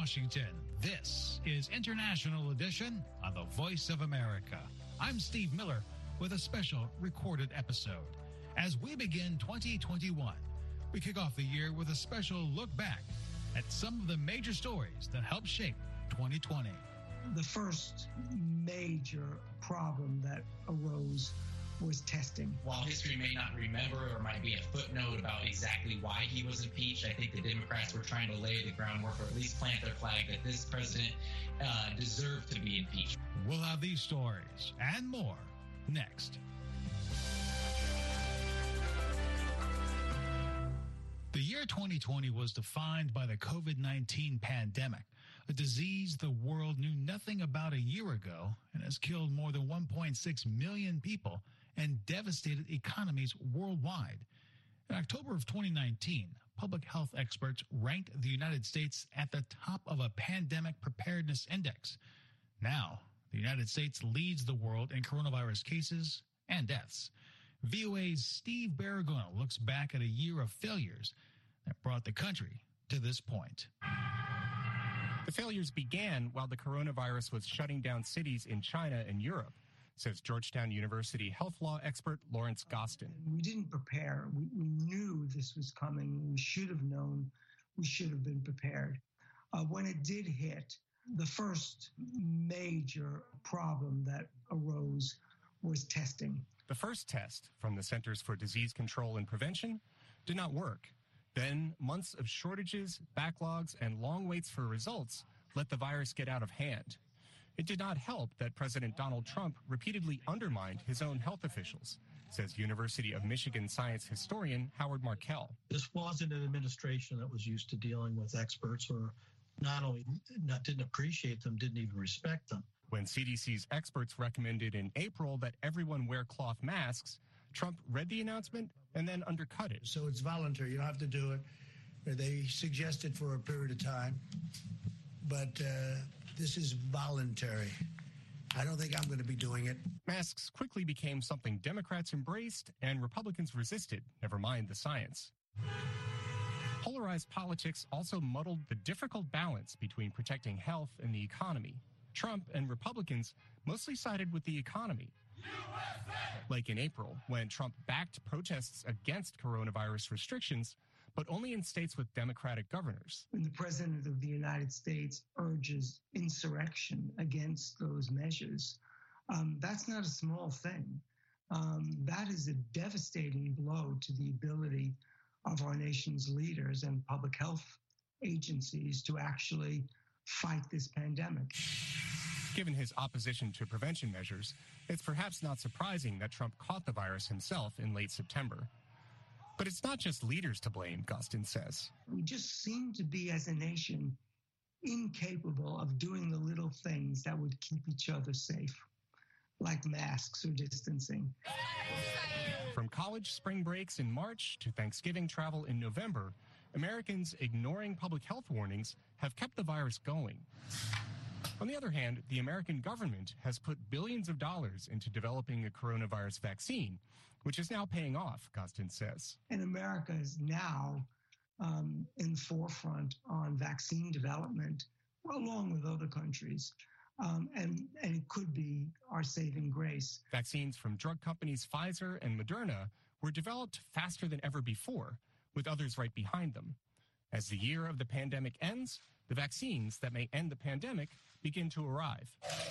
Washington, this is International Edition on the Voice of America. I'm Steve Miller with a special recorded episode. As we begin 2021, we kick off the year with a special look back at some of the major stories that helped shape 2020. The first major problem that arose was testing. While history may not remember or might be a footnote about exactly why he was impeached, I think the Democrats were trying to lay the groundwork or at least plant their flag that this president deserved to be impeached. We'll have these stories and more next. The year 2020 was defined by the COVID-19 pandemic, a disease the world knew nothing about a year ago and has killed more than 1.6 million people and devastated economies worldwide. In October of 2019, public health experts ranked the United States at the top of a pandemic preparedness index. Now, the United States leads the world in coronavirus cases and deaths. VOA's Steve Baragona looks back at a year of failures that brought the country to this point. The failures began while the coronavirus was shutting down cities in China and Europe, says Georgetown University health law expert Lawrence Gostin. We didn't prepare. We knew this was coming. We should have known. We should have been prepared. When it did hit, the first major problem that arose was testing. The first test from the Centers for Disease Control and Prevention did not work. Then months of shortages, backlogs, and long waits for results let the virus get out of hand. It did not help that President Donald Trump repeatedly undermined his own health officials, says University of Michigan science historian Howard Markel. This wasn't an administration that was used to dealing with experts or not only didn't appreciate them, didn't even respect them. When CDC's experts recommended in April that everyone wear cloth masks, Trump read the announcement and then undercut it. So it's voluntary. You don't have to do it. They suggest it for a period of time, but this is voluntary. I don't think I'm going to be doing it. Masks quickly became something Democrats embraced and Republicans resisted, never mind the science. Polarized politics also muddled the difficult balance between protecting health and the economy. Trump and Republicans mostly sided with the economy. Like in April, when Trump backed protests against coronavirus restrictions, but only in states with Democratic governors. When the President of the United States urges insurrection against those measures, that's not a small thing. That is a devastating blow to the ability of our nation's leaders and public health agencies to actually fight this pandemic. Given his opposition to prevention measures, it's perhaps not surprising that Trump caught the virus himself in late September. But it's not just leaders to blame, Gostin says. We just seem to be, as a nation, incapable of doing the little things that would keep each other safe, like masks or distancing. From college spring breaks in March to Thanksgiving travel in November, Americans ignoring public health warnings have kept the virus going. On the other hand, the American government has put billions of dollars into developing a coronavirus vaccine, which is now paying off, Gostin says. And America is now in the forefront on vaccine development, along with other countries. And it could be our saving grace. Vaccines from drug companies Pfizer and Moderna were developed faster than ever before, with others right behind them. As the year of the pandemic ends, the vaccines that may end the pandemic begin to arrive.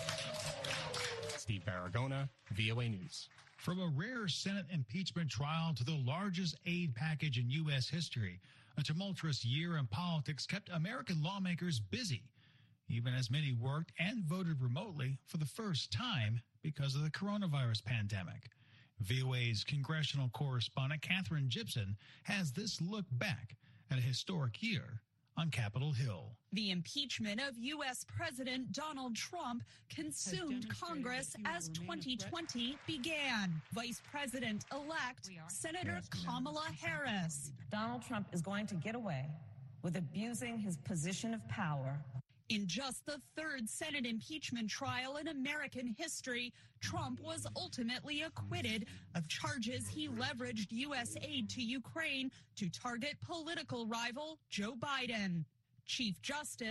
Steve Baragona, VOA News. From a rare Senate impeachment trial to the largest aid package in U.S. history, a tumultuous year in politics kept American lawmakers busy, even as many worked and voted remotely for the first time because of the coronavirus pandemic. VOA's congressional correspondent Katherine Gibson has this look back at a historic year on Capitol Hill. The impeachment of U.S. President Donald Trump consumed Congress as 2020 began. Vice President-elect Senator Kamala Harris. Donald Trump is going to get away with abusing his position of power. In just the third Senate impeachment trial in American history, Trump was ultimately acquitted of charges he leveraged U.S. aid to Ukraine to target political rival Joe Biden. Chief Justice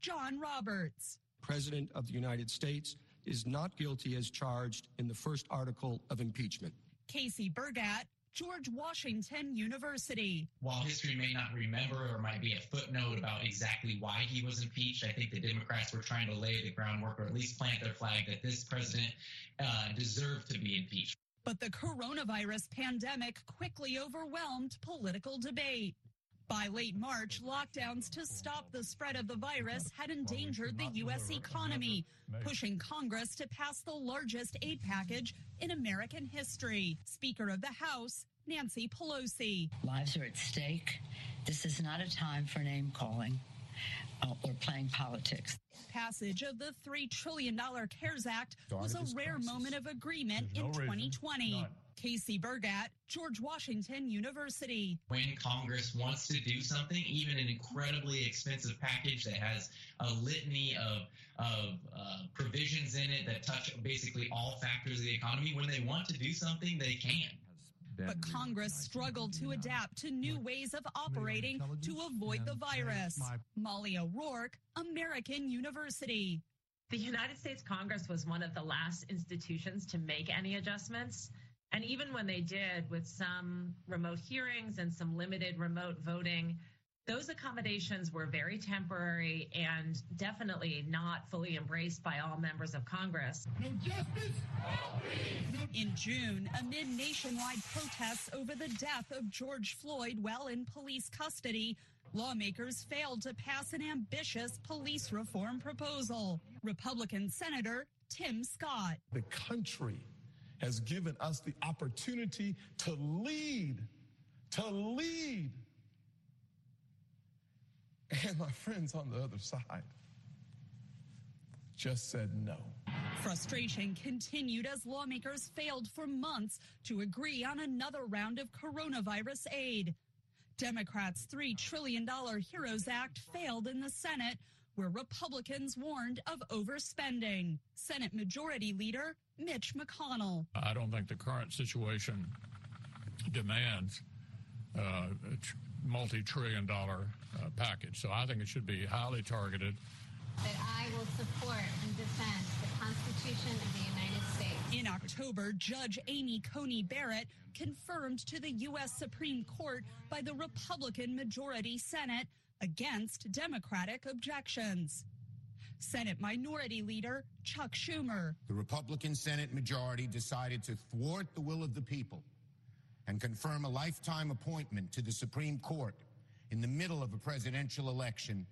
John Roberts. President of the United States is not guilty as charged in the first article of impeachment. Casey Burgat, George Washington University. While history may not remember or might be a footnote about exactly why he was impeached, I think the Democrats were trying to lay the groundwork or at least plant their flag that this president deserved to be impeached. But the coronavirus pandemic quickly overwhelmed political debate. By late March, lockdowns to stop the spread of the virus had endangered the U.S. economy, pushing Congress to pass the largest aid package in American history. Speaker of the House, Nancy Pelosi. Lives are at stake. This is not a time for name calling or playing politics. Passage of the $3 trillion CARES Act was a rare moment of agreement in 2020. Casey Burgat, George Washington University. When Congress wants to do something, even an incredibly expensive package that has a litany of provisions in it that touch basically all factors of the economy, when they want to do something, they can. But Congress struggled to adapt to new ways of operating to avoid the virus. Molly O'Rourke, American University. The United States Congress was one of the last institutions to make any adjustments. And even when they did, with some remote hearings and some limited remote voting, those accommodations were very temporary and definitely not fully embraced by all members of Congress. No justice, no peace. In June, amid nationwide protests over the death of George Floyd while in police custody, lawmakers failed to pass an ambitious police reform proposal. Republican Senator Tim Scott. The country has given us the opportunity to lead. And my friends on the other side just said no. Frustration continued as lawmakers failed for months to agree on another round of coronavirus aid. Democrats' $3 trillion HEROES Act failed in the Senate, where Republicans warned of overspending. Senate Majority Leader Mitch McConnell. I don't think the current situation demands a multi-trillion-dollar package. So I think it should be highly targeted. That I will support and defend the Constitution of the United States. In October, Judge Amy Coney Barrett confirmed to the U.S. Supreme Court by the Republican majority Senate against Democratic objections. Senate Minority Leader Chuck Schumer. The Republican Senate majority decided to thwart the will of the people and confirm a lifetime appointment to the Supreme Court in the middle of a presidential election.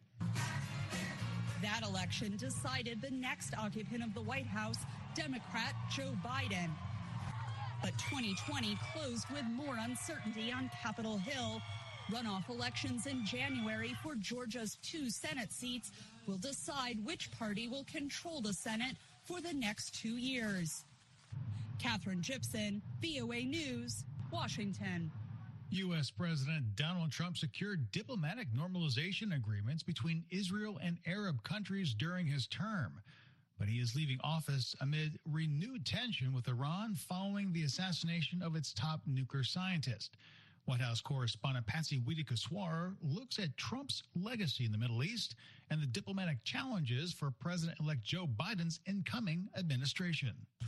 That election decided the next occupant of the White House, Democrat Joe Biden. But 2020 closed with more uncertainty on Capitol Hill. Runoff elections in January for Georgia's 2 Senate seats will decide which party will control the Senate for the next 2 years. Catherine Gibson, VOA News, Washington. U.S. President Donald Trump secured diplomatic normalization agreements between Israel and Arab countries during his term. But he is leaving office amid renewed tension with Iran following the assassination of its top nuclear scientist. White House correspondent Patsy Widakuswara looks at Trump's legacy in the Middle East and the diplomatic challenges for President-elect Joe Biden's incoming administration.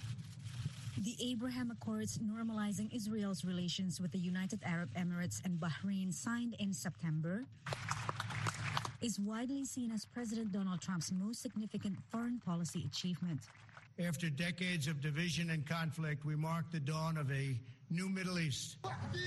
The Abraham Accords normalizing Israel's relations with the United Arab Emirates and Bahrain, signed in September, is widely seen as President Donald Trump's most significant foreign policy achievement. After decades of division and conflict, we mark the dawn of a new Middle East.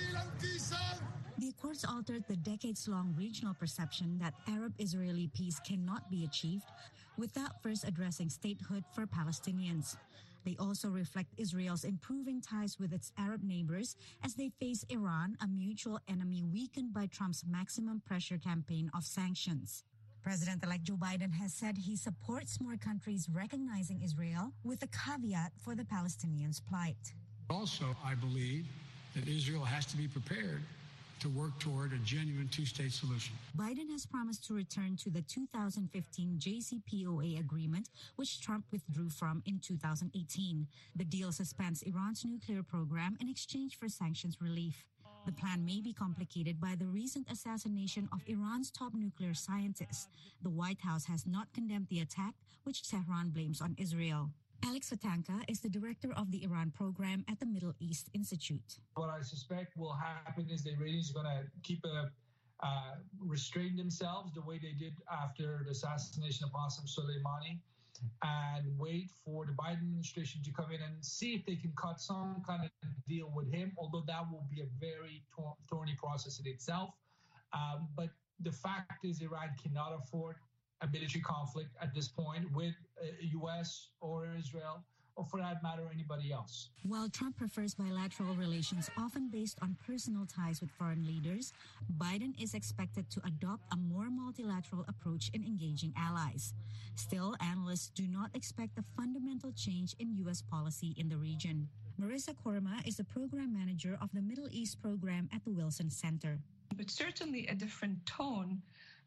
The Accords altered the decades-long regional perception that Arab-Israeli peace cannot be achieved without first addressing statehood for Palestinians. They also reflect Israel's improving ties with its Arab neighbors as they face Iran, a mutual enemy weakened by Trump's maximum pressure campaign of sanctions. President-elect Joe Biden has said he supports more countries recognizing Israel, with a caveat for the Palestinians' plight. Also, I believe that Israel has to be prepared to work toward a genuine two-state solution. Biden has promised to return to the 2015 JCPOA agreement, which Trump withdrew from in 2018. The deal suspends Iran's nuclear program in exchange for sanctions relief. The plan may be complicated by the recent assassination of Iran's top nuclear scientist. The White House has not condemned the attack, which Tehran blames on Israel. Alex Vatanka is the director of the Iran program at the Middle East Institute. What I suspect will happen is the Iranians are going to restrain themselves the way they did after the assassination of Qasem Soleimani, and wait for the Biden administration to come in and see if they can cut some kind of deal with him, although that will be a very thorny process in itself. But the fact is Iran cannot afford a military conflict at this point with U.S. or Israel, or for that matter, anybody else. While Trump prefers bilateral relations often based on personal ties with foreign leaders, Biden is expected to adopt a more multilateral approach in engaging allies. Still, analysts do not expect a fundamental change in U.S. policy in the region. Marissa Korma is the program manager of the Middle East program at the Wilson Center. But certainly a different tone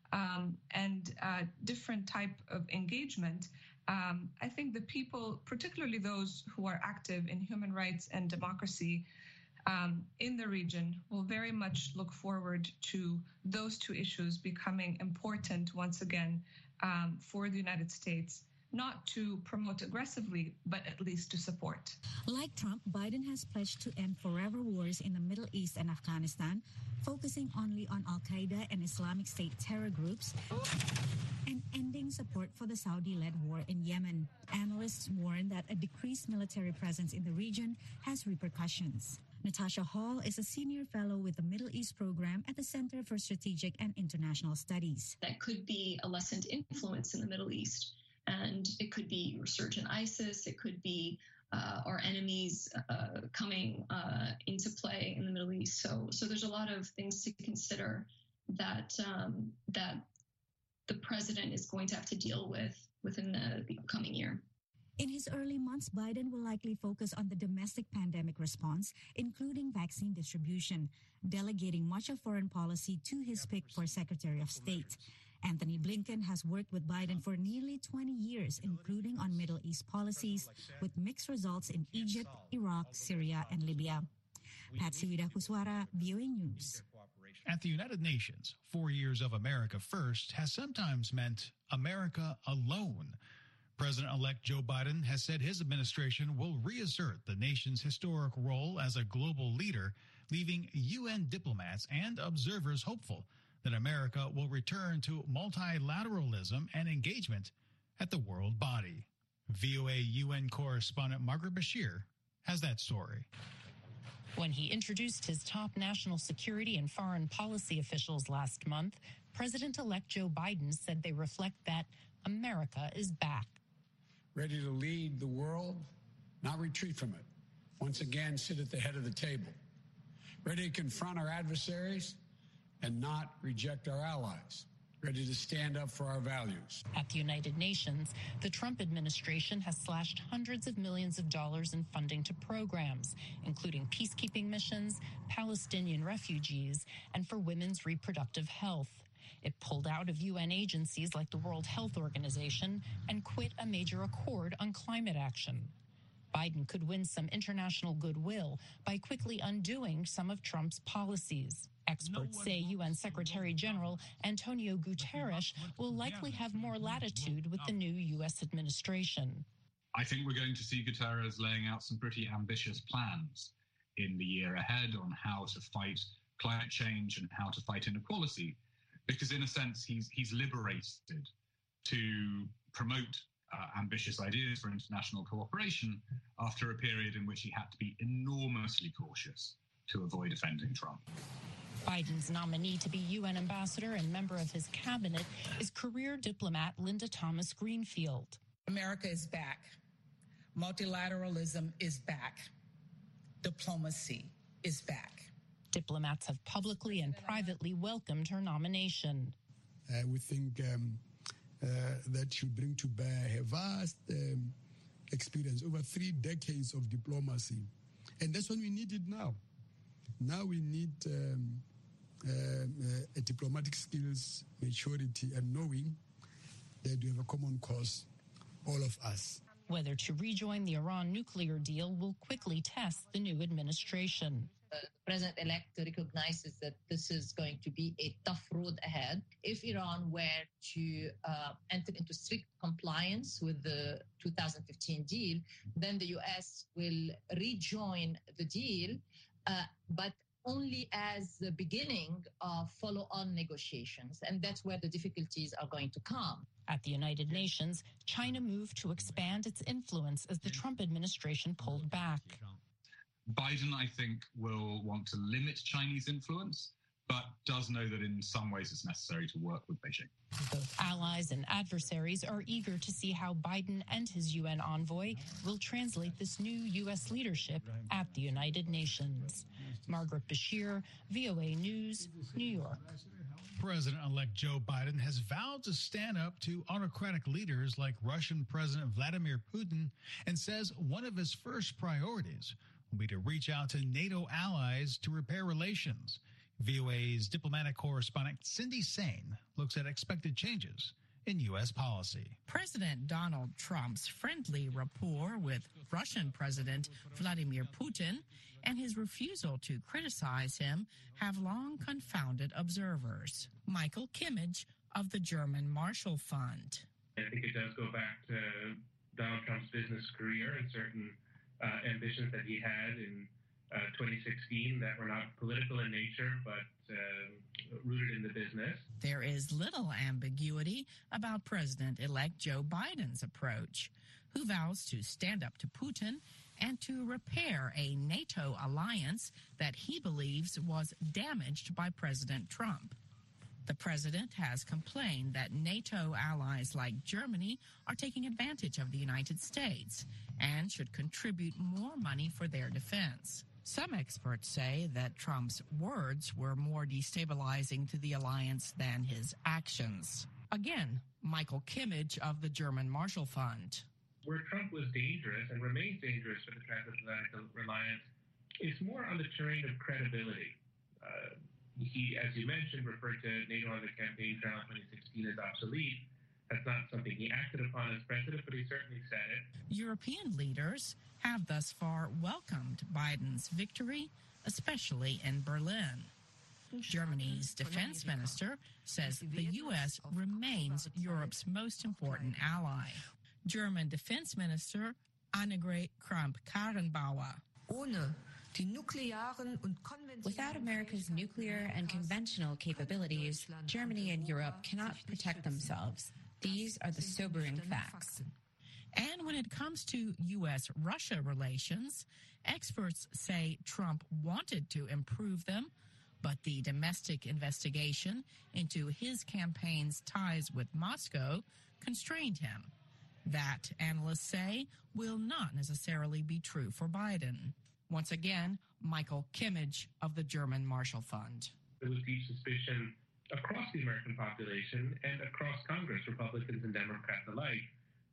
and a different type of engagement. I think the people, particularly those who are active in human rights and democracy in the region, will very much look forward to those two issues becoming important once again for the United States, not to promote aggressively, but at least to support. Like Trump, Biden has pledged to end forever wars in the Middle East and Afghanistan, focusing only on Al-Qaeda and Islamic State terror groups, and ending support for the Saudi-led war in Yemen. Analysts warn that a decreased military presence in the region has repercussions. Natasha Hall is a senior fellow with the Middle East program at the Center for Strategic and International Studies. That could be a lessened influence in the Middle East. And it could be resurgent ISIS. It could be our enemies coming into play in the Middle East. So there's a lot of things to consider that the president is going to have to deal with within the upcoming year. In his early months, Biden will likely focus on the domestic pandemic response, including vaccine distribution, delegating much of foreign policy to his pick for Secretary of State. Anthony Blinken has worked with Biden for nearly 20 years, including on Middle East policies, with mixed results in Egypt, Iraq, Syria, and Libya. Patsy Widakuswara, VOA News. At the United Nations, 4 years of America First has sometimes meant America alone. President-elect Joe Biden has said his administration will reassert the nation's historic role as a global leader, leaving UN diplomats and observers hopeful that America will return to multilateralism and engagement at the world body. VOA UN correspondent Margaret Bashir has that story. When he introduced his top national security and foreign policy officials last month, President-elect Joe Biden said they reflect that America is back. Ready to lead the world, not retreat from it. Once again, sit at the head of the table. Ready to confront our adversaries and not reject our allies. Ready to stand up for our values. At the United Nations, the Trump administration has slashed hundreds of millions of dollars in funding to programs, including peacekeeping missions, Palestinian refugees, and for women's reproductive health. It pulled out of UN agencies like the World Health Organization and quit a major accord on climate action. Biden could win some international goodwill by quickly undoing some of Trump's policies. Experts say UN Secretary General Antonio Guterres will likely have more latitude with the new U.S. administration. I think we're going to see Guterres laying out some pretty ambitious plans in the year ahead on how to fight climate change and how to fight inequality, because in a sense he's liberated to promote ambitious ideas for international cooperation after a period in which he had to be enormously cautious to avoid offending Trump. Biden's nominee to be UN ambassador and member of his cabinet is career diplomat Linda Thomas Greenfield. America is back. Multilateralism is back. Diplomacy is back. Diplomats have publicly and privately welcomed her nomination. We think that she'll bring to bear her vast experience over 3 decades of diplomacy. And that's what we needed now. Now we need a diplomatic skills, maturity, and knowing that we have a common cause, all of us. Whether to rejoin the Iran nuclear deal will quickly test the new administration. the president-elect recognizes that this is going to be a tough road ahead. If Iran were to enter into strict compliance with the 2015 deal, then the U.S. will rejoin the deal, but only as the beginning of follow-on negotiations. And that's where the difficulties are going to come. At the United Nations, China moved to expand its influence as the Trump administration pulled back. Biden, I think, will want to limit Chinese influence, but does know that in some ways it's necessary to work with Beijing. Both allies and adversaries are eager to see how Biden and his UN envoy will translate this new U.S. leadership at the United Nations. Margaret Bashir, VOA News, New York. President-elect Joe Biden has vowed to stand up to autocratic leaders like Russian President Vladimir Putin and says one of his first priorities will be to reach out to NATO allies to repair relations. VOA's diplomatic correspondent Cindy Sain looks at expected changes in U.S. policy. President Donald Trump's friendly rapport with Russian President Vladimir Putin and his refusal to criticize him have long confounded observers. Michael Kimmage of the German Marshall Fund. I think it does go back to Donald Trump's business career and certain ambitions that he had in 2016 that were not political in nature, but rooted in the business. There is little ambiguity about President-elect Joe Biden's approach, who vows to stand up to Putin and to repair a NATO alliance that he believes was damaged by President Trump. The president has complained that NATO allies like Germany are taking advantage of the United States and should contribute more money for their defense. Some experts say that Trump's words were more destabilizing to the alliance than his actions. Again, Michael Kimmage of the German Marshall Fund. Where Trump was dangerous and remains dangerous for the transatlantic alliance is more on the terrain of credibility. He, as you mentioned, referred to NATO on the campaign trail in 2016 as obsolete. That's not something he acted upon as president, but he certainly said it. European leaders have thus far welcomed Biden's victory, especially in Berlin. Germany's defense minister says the U.S. remains Europe's most important ally. German Defense Minister Annegret Kramp-Karrenbauer. Without America's nuclear and conventional capabilities, Germany and Europe cannot protect themselves. These are the sobering facts. And when it comes to U.S.-Russia relations, experts say Trump wanted to improve them, but the domestic investigation into his campaign's ties with Moscow constrained him. That, analysts say, will not necessarily be true for Biden. Once again, Michael Kimmage of the German Marshall Fund. There was deep suspicion across the American population and across Congress, Republicans and Democrats alike,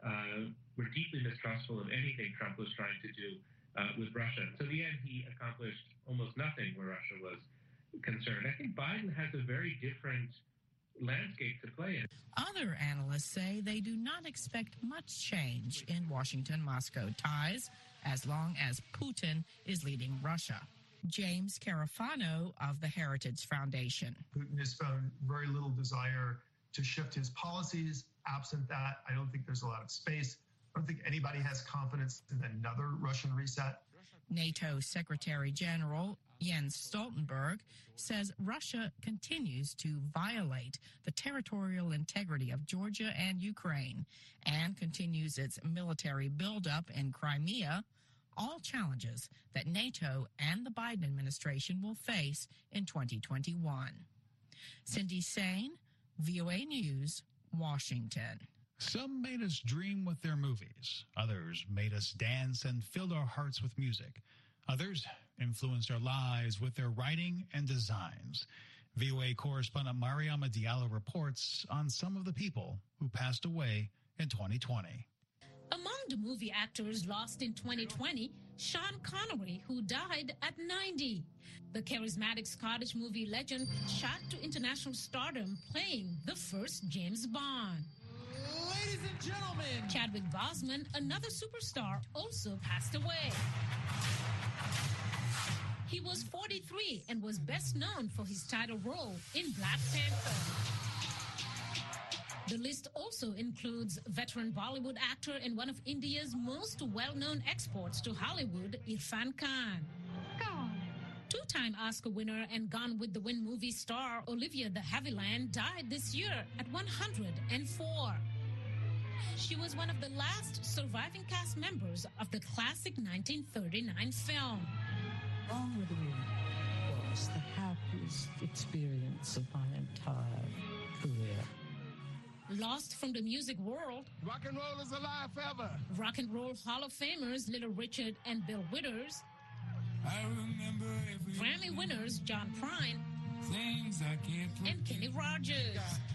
were deeply mistrustful of anything Trump was trying to do with Russia. So in the end, he accomplished almost nothing where Russia was concerned. I think Biden has a very different landscape to play in. Other analysts say they do not expect much change in Washington-Moscow ties as long as Putin is leading Russia. James Carafano of the Heritage Foundation. Putin has found very little desire to shift his policies. Absent that, I don't think there's a lot of space. I don't think anybody has confidence in another Russian reset. NATO Secretary General Jens Stoltenberg says Russia continues to violate the territorial integrity of Georgia and Ukraine and continues its military buildup in Crimea, all challenges that NATO and the Biden administration will face in 2021. Cindy Sain, VOA News, Washington. Some made us dream with their movies. Others made us dance and filled our hearts with music. Others influenced our lives with their writing and designs. VOA correspondent Mariama Diallo reports on some of the people who passed away in 2020. Among the movie actors lost in 2020, Sean Connery, who died at 90. The charismatic Scottish movie legend shot to international stardom playing the first James Bond. Ladies and gentlemen, Chadwick Boseman, another superstar, also passed away. He was 43 and was best known for his title role in Black Panther. The list also includes veteran Bollywood actor and one of India's most well-known exports to Hollywood, Irfan Khan. Two-time Oscar winner and Gone with the Wind movie star Olivia de Havilland died this year at 104. She was one of the last surviving cast members of the classic 1939 film. Gone with the Wind was the happiest experience of my entire career. Lost from the music world, rock and roll is alive forever. Rock and Roll Hall of Famers Little Richard and Bill Withers, I remember Grammy winners John Prine, things I can't and Kenny Rogers.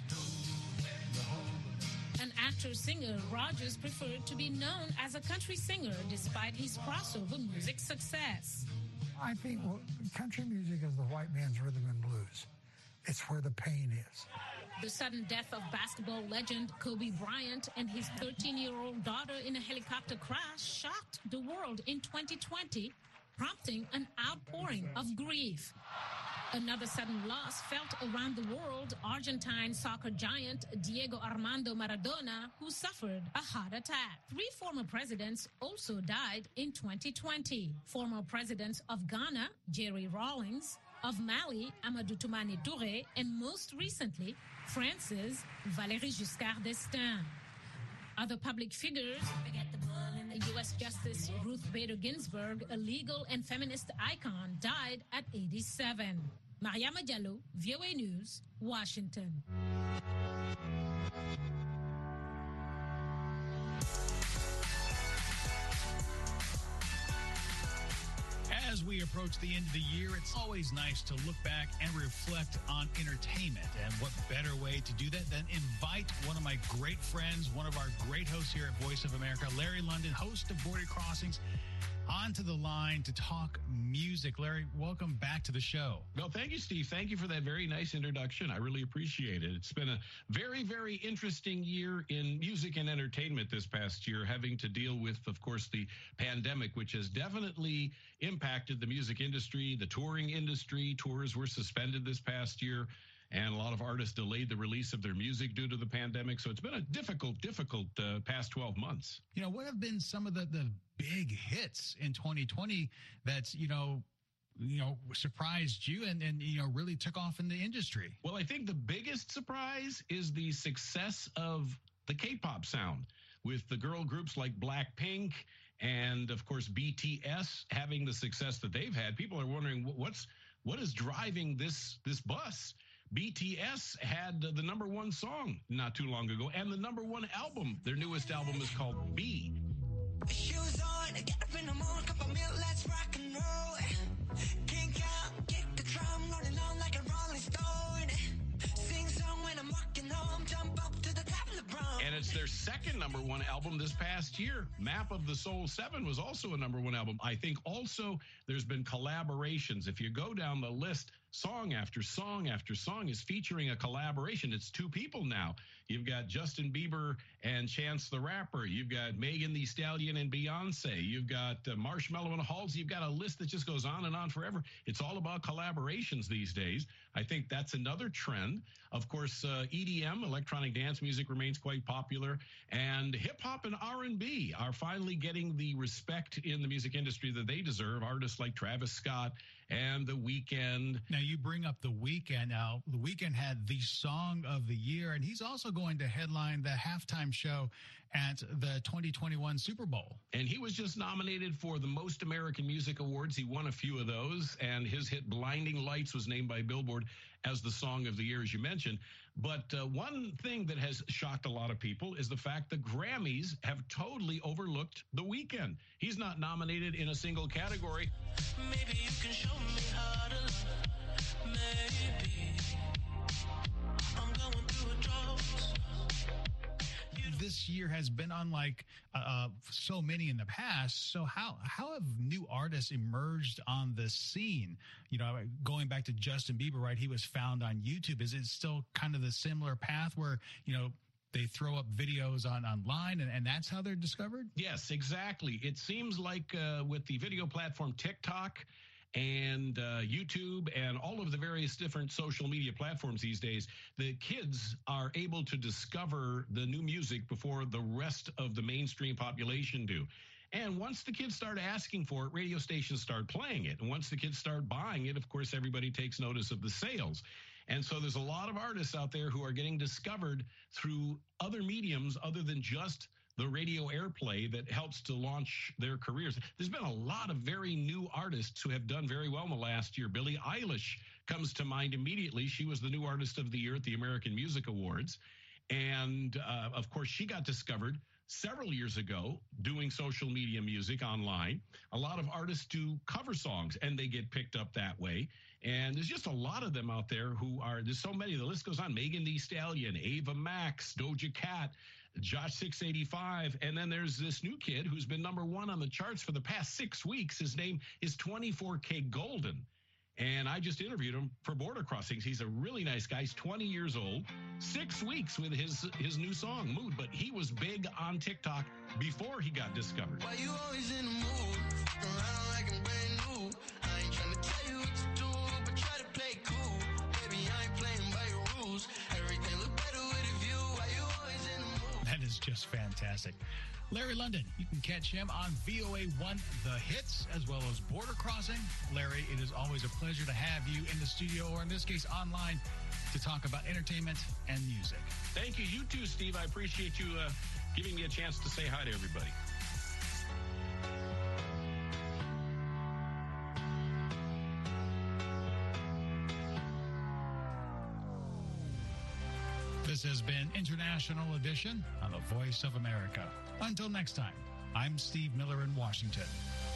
An actor-singer, Rogers preferred to be known as a country singer despite his crossover music success. I think country music is the white man's rhythm and blues. It's where the pain is. The sudden death of basketball legend Kobe Bryant and his 13-year-old daughter in a helicopter crash shocked the world in 2020, prompting an outpouring of grief. Another sudden loss felt around the world, Argentine soccer giant Diego Armando Maradona, who suffered a heart attack. 3 former presidents also died in 2020. Former presidents of Ghana, Jerry Rawlings, of Mali, Amadou Toumani Touré, and most recently, France's Valéry Giscard d'Estaing. Other public figures, U.S. Justice Ruth Bader Ginsburg, a legal and feminist icon, died at 87. Mariama Diallo, VOA News, Washington. As we approach the end of the year, it's always nice to look back and reflect on entertainment. And what better way to do that than invite one of my great friends, one of our great hosts here at Voice of America, Larry London, host of Border Crossings, onto the line to talk music. Larry, welcome back to the show. No, thank you, Steve. Thank you for that very nice introduction. I really appreciate it. It's been a very, very interesting year in music and entertainment this past year, having to deal with, of course, the pandemic, which has definitely impacted the music industry, the touring industry. Tours were suspended this past year, and a lot of artists delayed the release of their music due to the pandemic. So it's been a difficult past 12 months. You know, what have been some of the big hits in 2020 that's, surprised you and really took off in the industry? Well, I think the biggest surprise is the success of the K-pop sound, with the girl groups like Blackpink and, of course, BTS having the success that they've had. People are wondering what is driving this bus. BTS had the #1 song not too long ago, and the #1 album. Their newest album is called B. Shoes on, get up in the morning, cup of milk, let's rock and roll. Kink out, kick the drum, rolling on like a rolling stone. Sing song when I'm walking home, jump up to the top of the brown. And it's their second #1 album this past year. Map of the Soul 7 was also a #1 album. I think also there's been collaborations. If you go down the list, song after song after song is featuring a collaboration. It's 2 people now. You've got Justin Bieber and Chance the Rapper. You've got Megan Thee Stallion and Beyonce. You've got Marshmello and Halsey. You've got a list that just goes on and on forever. It's all about collaborations these days. I think that's another trend. Of course, EDM, electronic dance music, remains quite popular. And hip-hop and R&B are finally getting the respect in the music industry that they deserve. Artists like Travis Scott and The Weeknd. Now, you bring up The Weeknd. Now, The Weeknd had the Song of the Year, and he's also going to headline the halftime show at the 2021 Super Bowl. And he was just nominated for the Most American Music Awards. He won a few of those, and his hit Blinding Lights was named by Billboard as the Song of the Year, as you mentioned. But one thing that has shocked a lot of people is the fact the Grammys have totally overlooked The Weeknd. He's not nominated in a single category. Maybe you can show me how to love. Maybe I'm going through a drought. This year has been unlike so many in the past. So how have new artists emerged on the scene? You know, going back to Justin Bieber, right? He was found on YouTube. Is it still kind of the similar path where, they throw up videos online and that's how they're discovered? Yes, exactly. It seems like with the video platform TikTok and YouTube and all of the various different social media platforms these days, the kids are able to discover the new music before the rest of the mainstream population do. And once the kids start asking for it, radio stations start playing it. And once the kids start buying it, of course, everybody takes notice of the sales. And so there's a lot of artists out there who are getting discovered through other mediums other than just the radio airplay that helps to launch their careers. There's been a lot of very new artists who have done very well in the last year. Billie Eilish comes to mind immediately. She was the new artist of the year at the American Music Awards. And of course, she got discovered several years ago doing social media music online. A lot of artists do cover songs and they get picked up that way. And there's just a lot of them out there who are, there's so many, the list goes on. Megan Thee Stallion, Ava Max, Doja Cat, Josh 685. And then there's this new kid who's been #1 on the charts for the past 6 weeks. His name is 24K Golden. And I just interviewed him for Border Crossings. He's a really nice guy. He's 20 years old, 6 weeks with his new song, Mood. But he was big on TikTok before he got discovered. Why you always in the mood? Around like I'm brand new. I ain't trying to tell you what to do, but try to play cool. Baby, I ain't playing by your rules. Everything look better with a view. Why you always in the mood? That is just fantastic. Larry London, you can catch him on VOA1 The Hits as well as Border Crossing. Larry, it is always a pleasure to have you in the studio, or in this case online, to talk about entertainment and music. Thank you. You too, Steve. I appreciate you giving me a chance to say hi to everybody. This has been International Edition on the Voice of America. Until next time, I'm Steve Miller in Washington.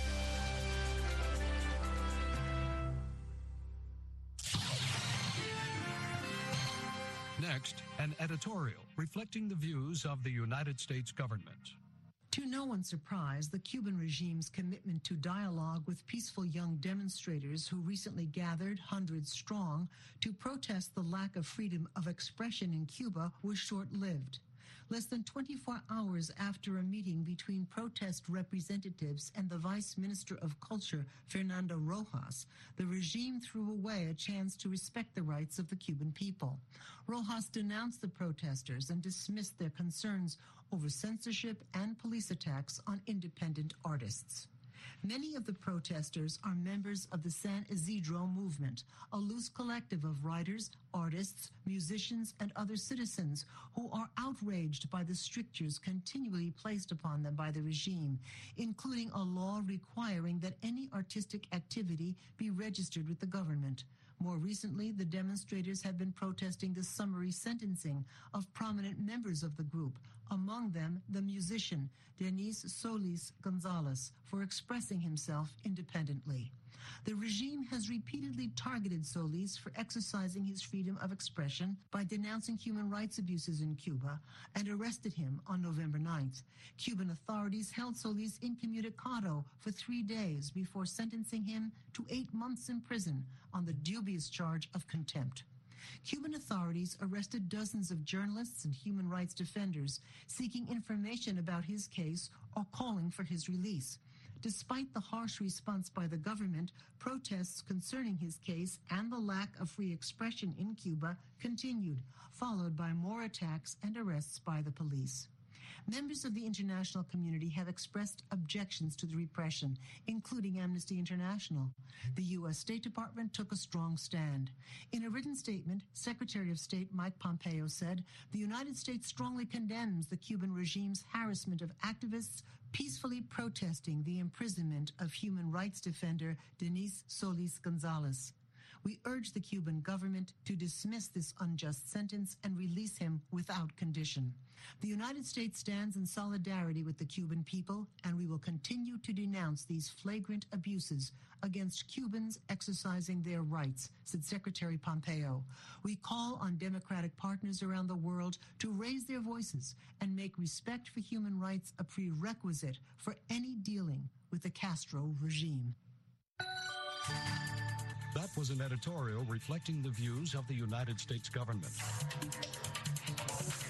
Next, an editorial reflecting the views of the United States government. To no one's surprise, the Cuban regime's commitment to dialogue with peaceful young demonstrators who recently gathered, hundreds strong, to protest the lack of freedom of expression in Cuba was short-lived. Less than 24 hours after a meeting between protest representatives and the Vice Minister of Culture, Fernando Rojas, the regime threw away a chance to respect the rights of the Cuban people. Rojas denounced the protesters and dismissed their concerns over censorship and police attacks on independent artists. Many of the protesters are members of the San Isidro movement, a loose collective of writers, artists, musicians, and other citizens who are outraged by the strictures continually placed upon them by the regime, including a law requiring that any artistic activity be registered with the government. More recently, the demonstrators have been protesting the summary sentencing of prominent members of the group, among them the musician Denis Solis Gonzalez, for expressing himself independently. The regime has repeatedly targeted Solis for exercising his freedom of expression by denouncing human rights abuses in Cuba and arrested him on November 9th. Cuban authorities held Solis incommunicado for 3 days before sentencing him to 8 months in prison on the dubious charge of contempt. Cuban authorities arrested dozens of journalists and human rights defenders seeking information about his case or calling for his release. Despite the harsh response by the government, protests concerning his case and the lack of free expression in Cuba continued, followed by more attacks and arrests by the police. Members of the international community have expressed objections to the repression, including Amnesty International. The U.S. State Department took a strong stand. In a written statement, Secretary of State Mike Pompeo said, "The United States strongly condemns the Cuban regime's harassment of activists peacefully protesting the imprisonment of human rights defender Denis Solis Gonzalez. We urge the Cuban government to dismiss this unjust sentence and release him without condition. The United States stands in solidarity with the Cuban people, and we will continue to denounce these flagrant abuses against Cubans exercising their rights," said Secretary Pompeo. "We call on democratic partners around the world to raise their voices and make respect for human rights a prerequisite for any dealing with the Castro regime." That was an editorial reflecting the views of the United States government.